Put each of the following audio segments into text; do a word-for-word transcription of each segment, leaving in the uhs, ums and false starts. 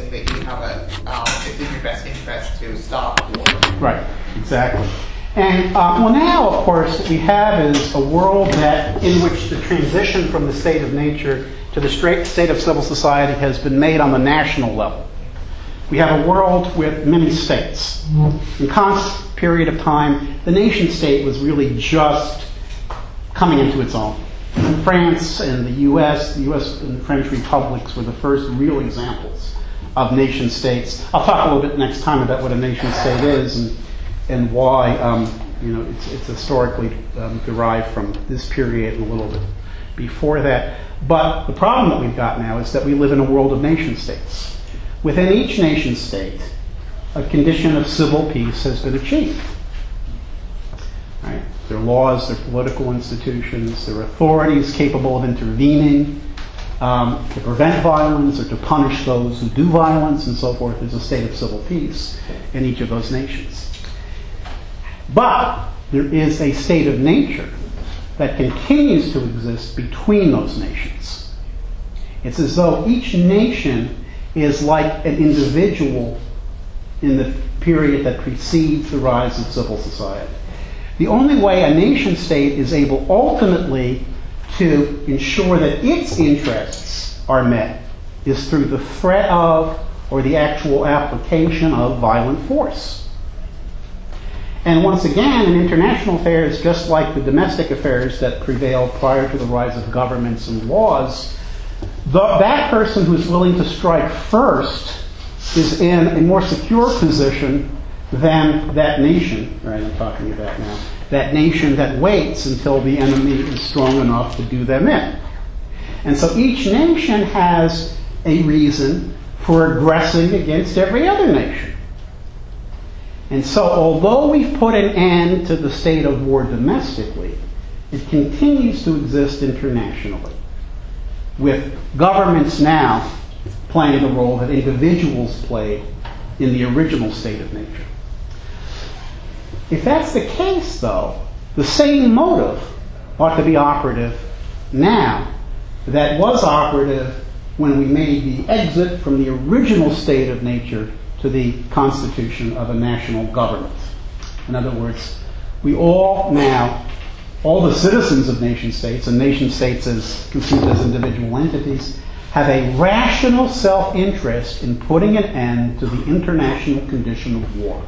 saying that you have a, um, it's in your best interest to stop war. Right, exactly. And uh, well, now, of course, what we have is a world that in which the transition from the state of nature to the straight state of civil society has been made on the national level. We have a world with many states. In Kant's period of time, the nation state was really just coming into its own. France and the U S, the U S and French republics were the first real examples of nation states. I'll talk a little bit next time about what a nation state is and and why um, you know it's, it's historically um, derived from this period and a little bit before that. But the problem that we've got now is that we live in a world of nation states. Within each nation state, a condition of civil peace has been achieved. Right? There are laws, there are political institutions, there are authorities capable of intervening um, to prevent violence or to punish those who do violence and so forth. There's a state of civil peace in each of those nations. But there is a state of nature that continues to exist between those nations. It's as though each nation is like an individual in the period that precedes the rise of civil society. The only way a nation state is able ultimately to ensure that its interests are met is through the threat of or the actual application of violent force. And once again, in international affairs, just like the domestic affairs that prevailed prior to the rise of governments and laws, the, that person who's willing to strike first is in a more secure position than that nation, right, I'm talking about now, that nation that waits until the enemy is strong enough to do them in. And so each nation has a reason for aggressing against every other nation. And so although we've put an end to the state of war domestically, it continues to exist internationally, with governments now playing the role that individuals played in the original state of nature. If that's the case, though, the same motive ought to be operative now that was operative when we made the exit from the original state of nature to the constitution of a national government. In other words, we all now, all the citizens of nation states, and nation states as conceived as individual entities, have a rational self-interest in putting an end to the international condition of war.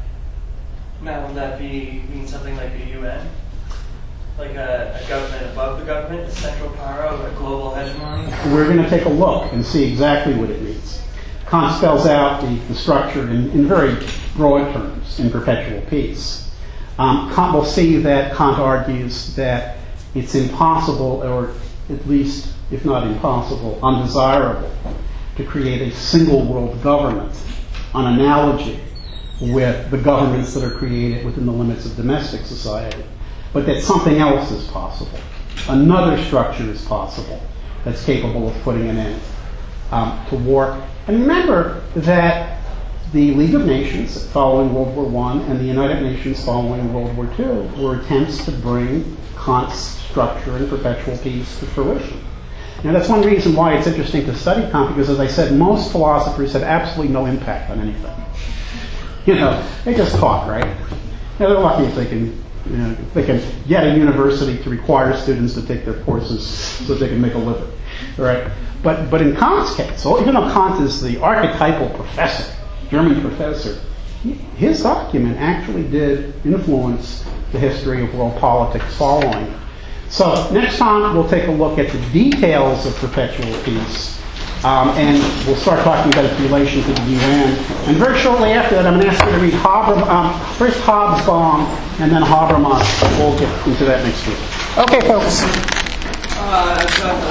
Now, would that be mean something like the U N? Like a, a government above the government, a central power of a global hegemony? We're going to take a look and see exactly what it means. Kant spells out the, the structure in, in very broad terms in Perpetual Peace. Um, Kant will see that Kant argues that it's impossible, or at least, if not impossible, undesirable, to create a single world government on analogy with the governments that are created within the limits of domestic society, but that something else is possible. Another structure is possible that's capable of putting an end um, to war. And remember that the League of Nations following World War One and the United Nations following World War Two were attempts to bring Kant's structure in perpetual peace to fruition. Now that's one reason why it's interesting to study Kant, because as I said, most philosophers have absolutely no impact on anything. You know, they just talk, right? Now they're lucky if they can, you know, if they can get a university to require students to take their courses so that they can make a living, right? But but in Kant's case, so even though Kant is the archetypal professor, German professor, his document actually did influence the history of world politics following it. So next time we'll take a look at the details of perpetual peace, um, and we'll start talking about its relation to the U N. And very shortly after that, I'm going to ask you to read Haber, um, first Hobsbawm and then Habermas. We'll get into that next week. Okay, folks. Uh,